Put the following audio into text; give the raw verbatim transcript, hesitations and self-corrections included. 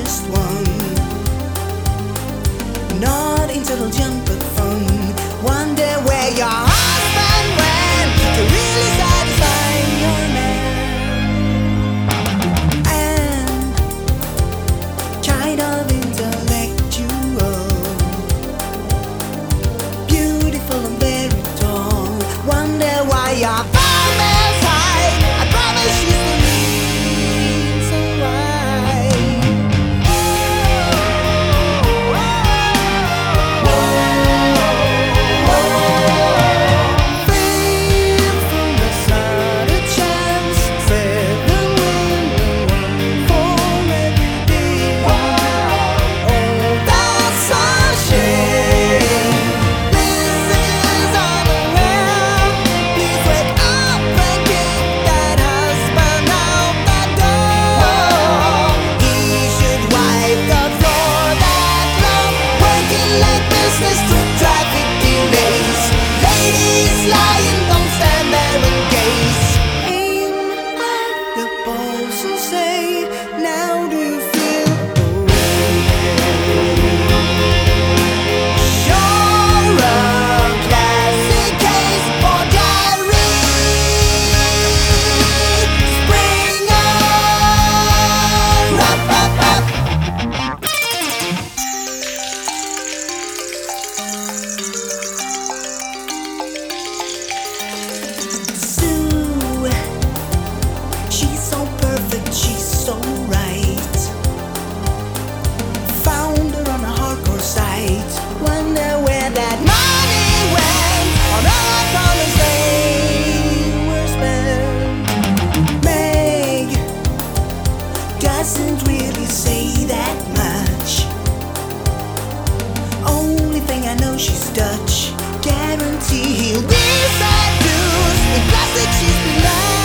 honest one, not intelligent but fun. Wonder where your husband went to really satisfy your man. And kind of intellectual, beautiful and very tall. Wonder why your father's high. I promise she's the reason why. Feel from the side a chance, said the wind for every day. Oh, that's a shame. This is unaware. Please wake up and kick that husband out the door. He should wipe the floor that love, working like business through traffic delays. Ladies lying, don't stand there and gaze. Aim at the balls and say, now do you feel okay? You're a classic case for Jerry Springer. Rup, rup, rup. Sue, she's so perfect, she's so right. Found her on a hardcore site. Wonder where that money went on all colors they were spent. Meg doesn't really say that much. Only thing I know, she's Dutch. Guarantee he'll be sad too. In plastic she's been